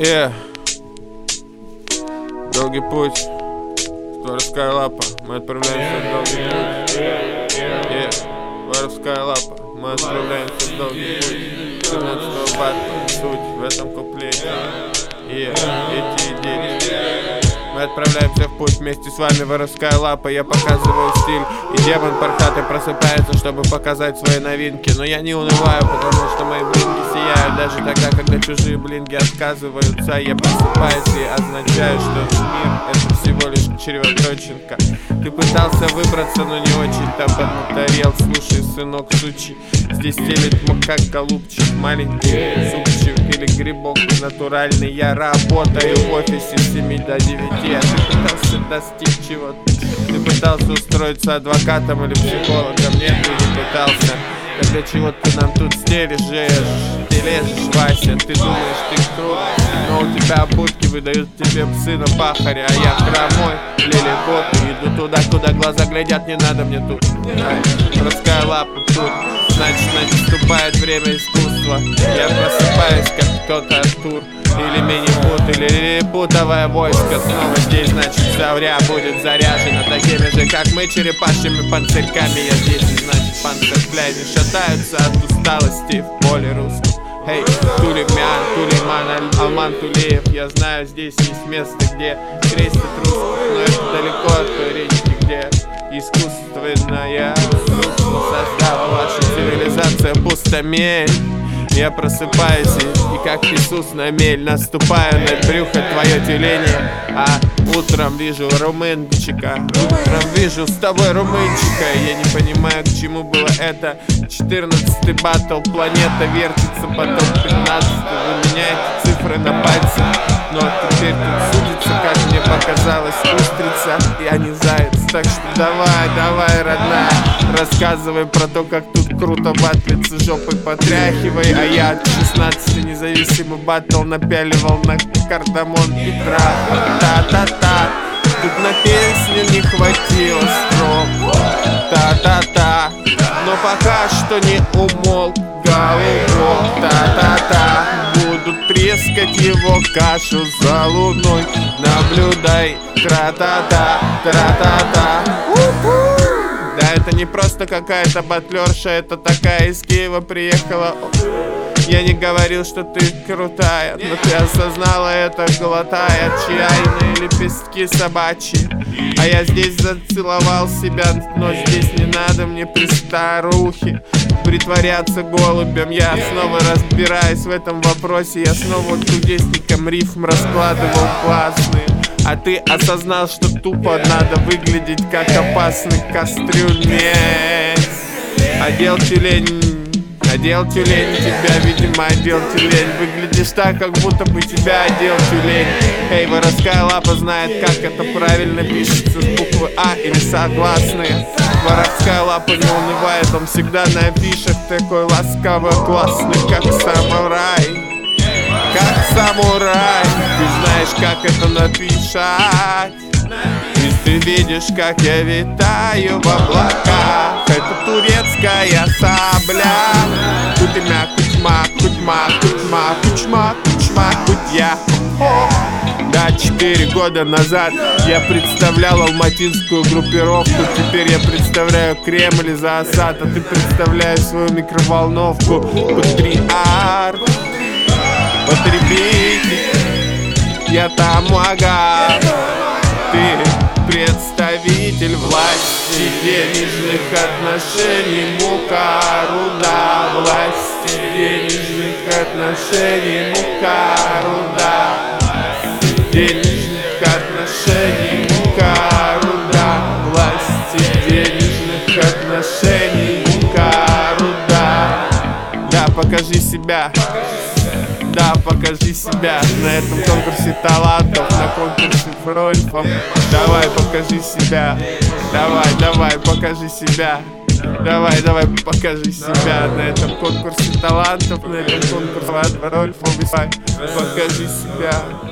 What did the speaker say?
Долгий путь, воровская лапа, мы отправляемся в долгий путь. Воровская лапа, мы отправляемся в долгий путь. 17-го батла, суть в этом куплете. Эти идеи. Мы отправляемся в путь вместе с вами, воровская лапа. Я показываю стиль, и демон пархатый просыпается, чтобы показать свои новинки. Но я не унываю, потому что мои блинги сияют даже тогда, когда чужие блинги отказываются. Я просыпаюсь и означаю, что мир — это всего лишь чревоточинка. Ты пытался выбраться, но не очень-то поднаторел. Слушай, сынок сучий, здесь телит как голубчик, маленький супчик или грибок натуральный. Я работаю в офисе с 7 до 9. А ты пытался достичь чего-то? Ты пытался устроиться адвокатом или психологом? Нет, ты не пытался. Так для чего ты нам тут стелишь? Ты лежишь, Вася, ты думаешь, ты крут, но у тебя будки выдают тебе сына пахаря. А я хромой, лилипут, иду туда, куда глаза глядят, не надо мне тут. Воровская лапа тут, значит наступает время искусства. Я просыпаюсь, как кто-то Артур, или мини-пут, или лилипутовое войско. Снова здесь, значит, заря будет заряжена такими же, как мы, черепашьими панцирьками. Я здесь, и значит, панцирь не шатаются от усталости в поле русском. Эй, Тулемян, Тулейман, Алман Тулеев. Я знаю, здесь есть место, где крестят русских, но это далеко от той речки, где искусственная создала ваша цивилизация пустомель. Я просыпаюсь и как Иисус на мель наступаю на брюхо твое тюление. А утром вижу румынчика, утром вижу с тобой румынчика. Я не понимаю, к чему было это. 14-й батл, планета вертится, потом 15-й. Вы меняете цифры на пальце, но теперь тут судится, как мне показалось, устрица, я не заяц. Так что давай, родная, рассказывай про то, как тут круто батлиться, жопой потряхивай. А я от 16 независимый батл напяливал на кардамон Петра. Та-та-та, тут на песню не хватило строк. Та-та-та, но пока что не умолк голубок. Та-та-та, буду трескать его кашу за луной. Наблюдай, тра-та-та, тра-та-та. Да это не просто какая-то батлерша, это такая из Киева приехала. Я не говорил, что ты крутая, но ты осознала это, глотая чайные лепестки собачьи. А я здесь зацеловал себя, но здесь не надо мне при старухе притворяться голубем. Я снова разбираюсь в этом вопросе, я снова кудесником рифм раскладывал классные. А ты осознал, что тупо надо выглядеть как опасный кастрюльмец. Одел тюлень тебя, видимо, одел тюлень. Выглядишь так, как будто бы тебя одел тюлень. Эй, воровская лапа знает, как это правильно пишется, с буквы А или согласные. Воровская лапа не унывает, он всегда на афишах такой ласковый, классный, как самурай. Как самурай, ты знаешь, как это написать. И ты видишь, как я витаю в облаках. Это турецкая сабля. Кутымя, кучма, кутьма, кутьма, кучма, кучма, кутья. Да, 4 года назад я представлял алматинскую группировку. Теперь я представляю Кремль за Асад. А ты представляешь свою микроволновку. Патриарх, потребитель, я тамага. Ты представитель власти денежных отношений, мука, руда. Власти денежных отношений, мука, руда. Денежных отношений, мука, руда. Власти денежных отношений, мука, руда. Да, покажи себя. Да, покажи себя на этом конкурсе талантов, на конкурсе фрольфов. Давай, покажи себя. Давай, покажи себя. Давай, покажи себя на этом конкурсе талантов, на этом конкурсе фрольфов. Покажи себя.